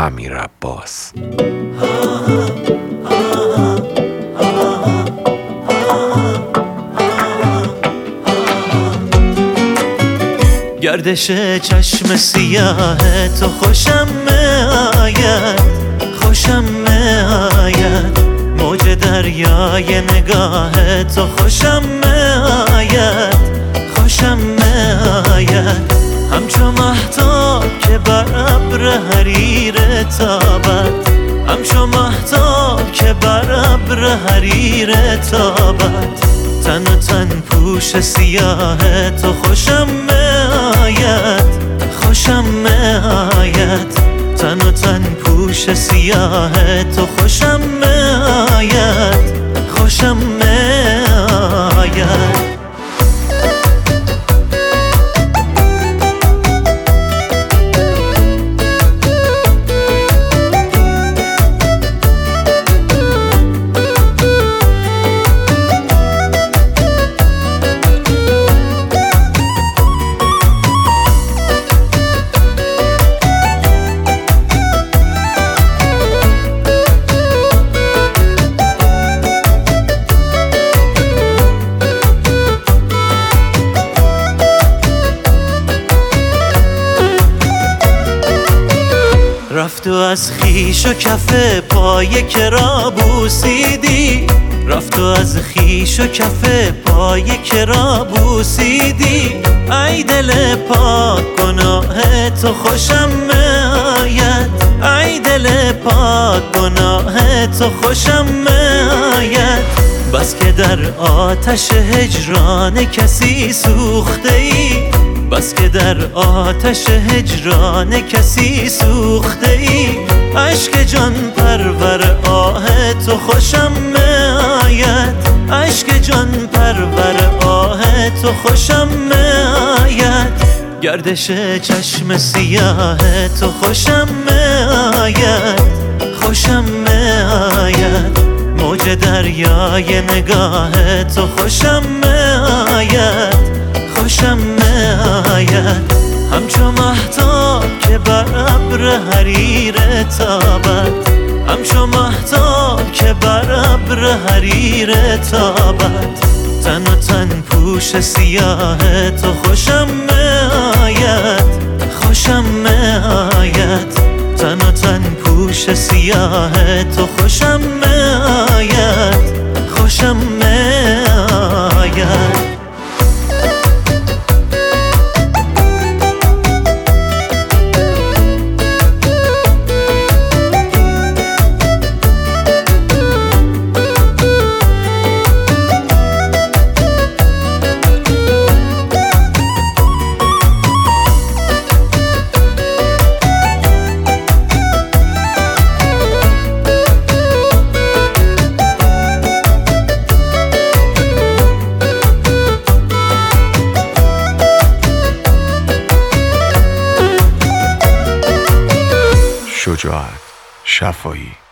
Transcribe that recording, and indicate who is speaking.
Speaker 1: امیر عباس.
Speaker 2: گردش چشم سیاه تو خوشم میآید، خوشم میآید، موج دریای نگاه تو خوشم میآید، خوشم میآید، همچو مهتاب که بر ابر حریر تابد، همچو مهتاب که بر ابر حریر تابد، تن و تن پوش سیاه تو خوشم میآید، خوشم میآید، تن و تن پوش سیاه تو خوشم میآید، خوشم میآید. رفت و از خیش و کف پای کرا بوسیدی، رفت و از خیش و کف پای کرا بوسیدی، ای دل پاک گناه تو خوشم میآید، ای دل پاک گناه تو خوشم میآید، بس که در آتش هجران کسی سوخته ای، بس که در آتش هجران کسی سوخته ای، عشق جان پرور آه تو خوشم میآید، عشق جان پرور آه تو خوشم میآید، گردش چشم سیاه تو خوشم میآید، خوشم میآید، موج دریای نگاه تو خوشم میآید، خوشم میآید، همچو مهتاب که بر ابر حریر تابد، همچو مهتاب که بر ابر حریر تابد، تن و تن پوش سیاه تو خوشم میآید، خوشم میآید، تن و تن پوش سیاه تو خوشم میآید، خوشم میآید.
Speaker 1: شجاعت شفایی